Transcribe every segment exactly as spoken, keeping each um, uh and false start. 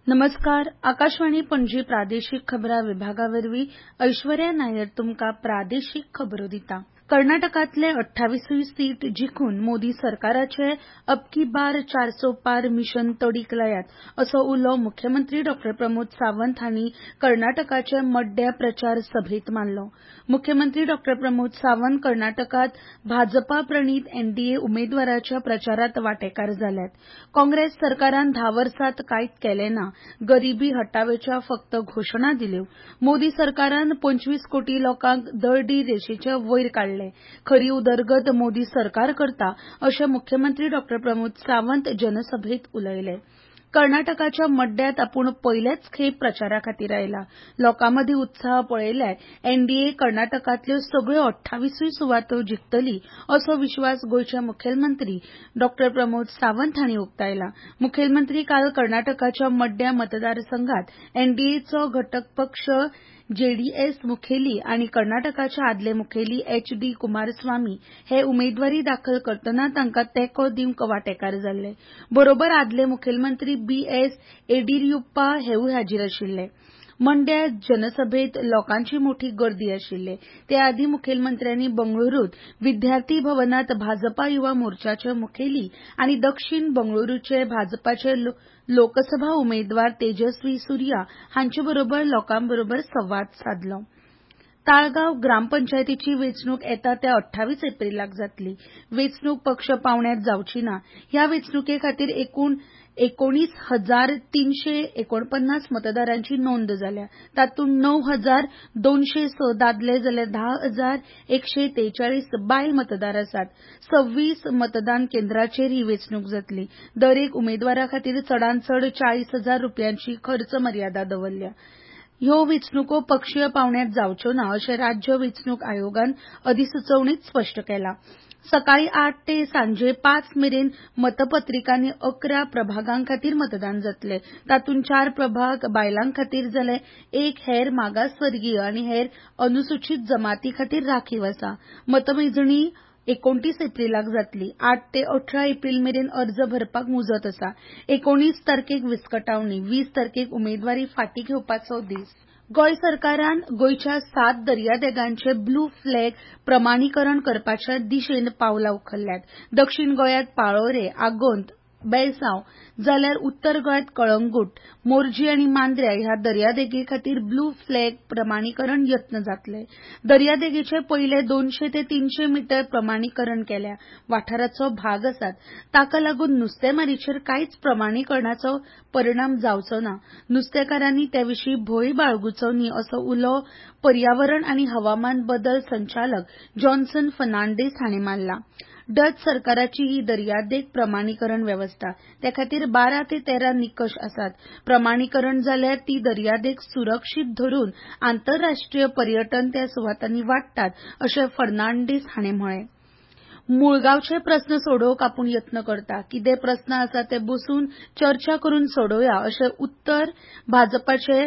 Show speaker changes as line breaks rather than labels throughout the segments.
नमस्कार. आकाशवाणी पणजी प्रादेशीक खबरां विभागावरवीं ऐश्वर्या नायर तुमकां प्रादेशीक खबरो दिता. कर्नाटकांतले अठ्ठावीसवी सीट जिखून मोदी सरकाराचे अब की बार चारसो पार मिशन तडीक लायात असो उलो मुख्यमंत्री डॉ प्रमोद सावंत हांणी कर्नाटकाचे मड्ड्या प्रचार सभेत मारलो. मुख्यमंत्री डॉ प्रमोद सावंत कर्नाटकांत भाजपा प्रणीत एनडीए उमेदवाराच्या प्रचारांत वांटेकार जाल्यात. काँग्रेस सरकारान धा वर्सांत कांयच केलें ना. गरिबी हटावेच्या फक्त घोशणा दिल्यो. मोदी सरकारान पंचवीस कोटी लोकांक दरडी रेशेचे वयर काडले. खरी उदरगत मोदी सरकार करता अशें मुख्यमंत्री डॉ प्रमोद सावंत जनसभेत उलयले. कर्नाटकाच्या मड्ड्यात आपूण पयलेच खेप प्रचारा खातीर आयला. लोकांमदी उत्साह पळयल्यार एनडीए कर्नाटकांतल्यो सगळ्यो अठ्ठावीसूय सुवातो जिखतली असो विश्वास गोंयचे मुखेलमंत्री डॉ प्रमोद सावंत हांणी उक्तायला. मुखेलमंत्री काल कर्नाटकाच्या मड्ड्या मतदारसंघात एनडीएचो घटक पक्ष जेडीएस मुखेली आनी कर्नाटकाचे आदले मुखेली एच डी कुमारस्वामी हे उमेदवारी दाखल करतना तांकां तेंको दिवंक वांटेकार जाल्ले. बरोबर आदले मुखेलमंत्री बी एस येडियुरप्पा हेवूय हाजीर आशिल्ले. मंड्या जनसभेत लोकांची मोठी गर्दी आशिल्ली. ते आदी मुखेलमंत्र्यांनी बंगळुरूत विद्यार्थी भवनात भाजपा युवा मोर्चाचे मुखेली आनी दक्षिण बंगळुरूचे भाजपाचे लोकसभा उमेदवार तेजस्वी सुर्या हांचे बरोबर लोकांबरोबर संवाद साधलो. ताळगांव ग्रामपंचायतीची वेंचणूक येता त्या अठ्ठावीस एप्रिलाक जातली. वेंचणूक पक्ष पावण्यात जावची ना. ह्या वेंचणुके खातीर एकूण एकोणीस हजार तीनशे एकोणपन्नास मतदारांची नोंद जाल्या. तातूंत णव हजार दोनशे स दादले जाल्यार धा हजार एकशे त्रेचाळीस बायल मतदार आसात. सव्वीस मतदान केंद्रांचेर ही वेंचणूक जातली. दरेक उमेदवारा खातीर चडांत चड चाळीस हजार रुपयांची खर्च मर्यादा दवरल्या. ह्यो वेंचणुको पक्षीय पावण्यात जावच्यो ना अशें राज्य वेंचणूक आयोगान अधिसुचोवणीत स्पश्ट केलां. सकाळी आठ ते सांजे पांच मेरेन मतपत्रिकांनी अकरा प्रभागां खातीर मतदान जातले. तातूंत चार प्रभाग बायलां खातीर जाल्यार एक हेर मागासवर्गीय आनी हेर अनुसूचीत जमाती खातीर राखीव आसा. मतमेजणी एकोणतीस एप्रिलाक जातली. आठ ते अठरा एप्रील मेरेन अर्ज भरपाक मुजत आसा. एकोणीस तारखेक विस्कटावणी, वीस तारखेक उमेदवारी फाटीं घेवपाचो दीस. गोंय सरकारान गोंयच्या सात दर्यादेगांचे ब्लू फ्लॅग प्रमाणीकरण करपाच्या दिशेन पावलां उखल्ल्यात. दक्षिण गोंयांत पाळोरे, आगोंद, बेळसांव जाल्यार उत्तर गोंयांत कळंगूट, मोरजी आनी मांद्र्या ह्या दर्यादेगे खातीर ब्लू फ्लॅग प्रमाणीकरण यत्न जातले. दर्यादेगेचे पयले दोनशे ते तीनशे मीटर प्रमाणीकरण केल्या वाठाराचो भाग आसात. ताका लागून नुस्तेमारीचेर कांयच प्रमाणीकरणाचो परिणाम जावचो ना. नुस्तेकारांनी ते विशीं भंय बाळगूचो न्ही असो उलो पर्यावरण आनी हवामान बदल संचालक जॉन्सन फर्नांडीस हांणी मारला. डच सरकाराची ही दर्यादेग प्रमाणीकरण वेवस्था. ते खातीर बारा ते तेरा निकश आसात. प्रमाणीकरण जाल्यार ती दर्यादेग सुरक्षीत धरून आंतरराष्ट्रीय पर्यटन त्या सुवातांनी वाडटात अशें फर्नांडीस हांणी म्हळें. मुळगांवचे प्रस्न सोडोवंक आपूण यत्न करता. कितें प्रस्न आसा ते बसून चर्चा करून सोडोवया अशें उत्तर भाजपाचे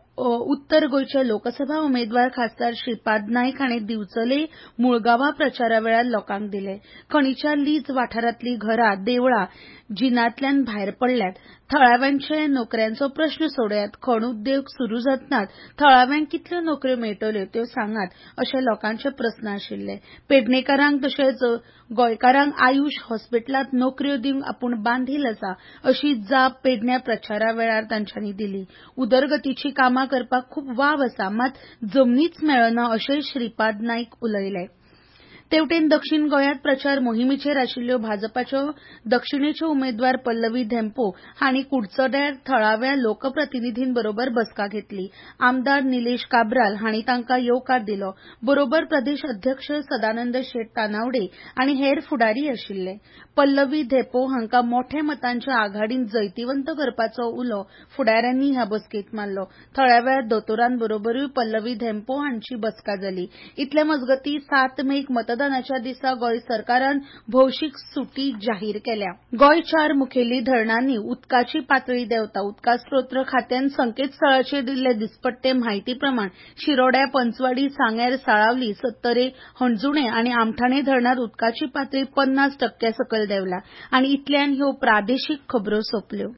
उत्तर गोंयचे लोकसभा उमेदवार खासदार श्रीपाद नायक हांणी दिवचले मुळगांवां प्रचारा वेळार लोकांक दिले. खणीच्या लीज वाठारांतलीं घरां, देवळां जिनांतल्यान भायर पडल्यात. थळाव्यांचे नोकऱ्यांचो प्रस्न सोडयात. खण उद्योग सुरू जातनाच थळाव्यांक कितल्यो नोकऱ्यो मेळटल्यो त्यो सांगात अशे लोकांचे प्रस्न आशिल्ले. पेडणेकारांक तशेंच गोंयकारांक आयुष हॉस्पिटलांत नोकऱ्यो दिवंक आपूण बांदील आसा अशी जाप पेडण्यां प्रचारा वेळार तांच्यांनी दिली. उदरगतीची कामां करपाक खूब वाव आसा, मात जमनीच मेळना अशेंय श्रीपाद नायक उलयले. तेवटेन दक्षिण गोंयांत प्रचार मोहिमेचेर आशिल्ल्यो भाजपाच्यो दक्षिणेच्यो उमेदवार पल्लवी धेंपो हांणी कुडचड्यार थळाव्या लोकप्रतिनिधींबरोबर बसका घेतली. आमदार निलेश काब्राल हांणी तांकां येवकार दिलो. बरोबर प्रदेश अध्यक्ष सदानंद शेट तानावडे आनी हेर फुडारी आशिल्ले. पल्लवी धेंपो हांकां मोठ्या मतांच्या आघाडीन जैतिवंत करपाचो उलो फुडाऱ्यांनी ह्या बसकेंत मारलो. थळाव्या दोतोरांबरोबरूय पल्लवी धेंपो हांची बसका जाली. इतले मजगतीं सात मेक मतदानाच्या दिसा गोंय सरकारान भौशीक सुटी जाहीर केल्या. गोंय चार मुखेली धरणांनी उदकाची पातळी देंवता. उदकास्रोत खात्यान संकेतस्थळाचेर दिल्ले दिसपट्टे म्हायती प्रमाण शिरोड्या, पंचवाडी, सांगेर, साळावली, सत्तरे, हणजुणे आनी आमठाणे धरणांत उदकाची पातळी पन्नास टक्क्या सकयल देंवल्या. आनी इतल्यान ह्यो प्रादेशीक खबरो सोंपल्यो.